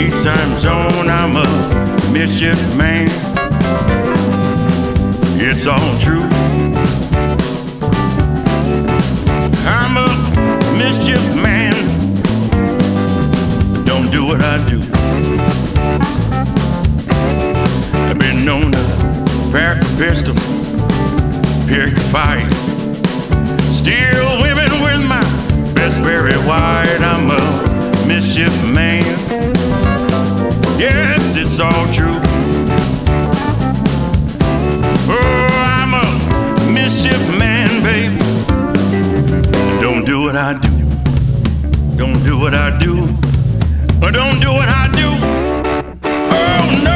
Each time zone, I'm a mischief man. It's all true. I'm a mischief man. Don't do what I do. I've been known to pack a pistol, pick a fight, steal women with my best Barry White. I'm a mischief man. Yes, it's all true. Oh, I'm a mischief man, baby. Don't do what I do. Don't do what I do. Don't do what I do. Oh, no.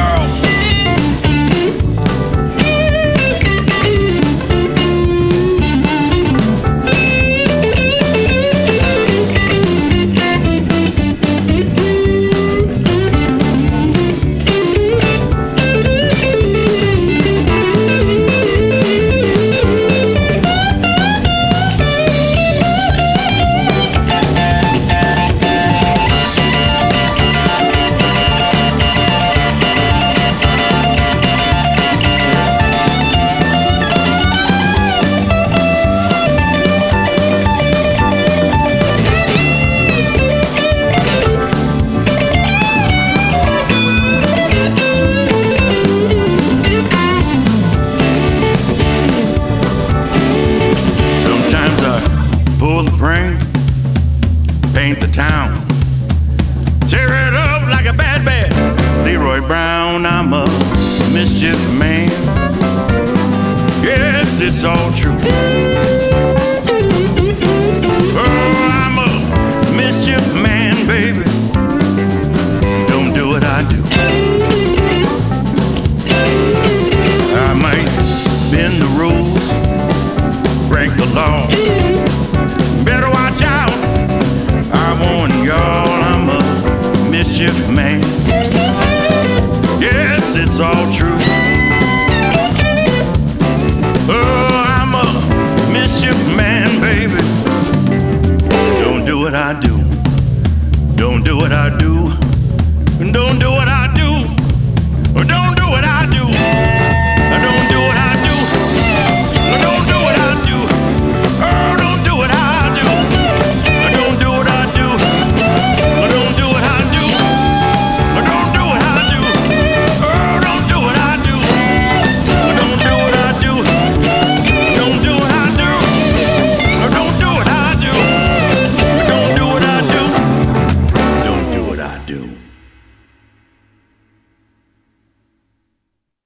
Pull the brain, paint the town, tear it up like a bad Leroy Brown. I'm a mischief man. Yes, it's all true. Oh, I'm a mischief man, baby. Don't do what I do. I might bend the rules, break the law. Better watch out. I warn y'all, I'm a mischief man. Yes, it's all true. Oh, I'm a mischief man, baby. Don't do what I do. Don't do what I do. Don't do what I do. Don't do what I do. Don't do what I do. Don't do what I do. Oh, don't do what I do. Don't do what I do. Don't do what I do. Don't do what I do. Oh, don't do what I do. Don't do what I do. Don't do what I do. Don't do what I do. Don't do what I do. Don't do what I do.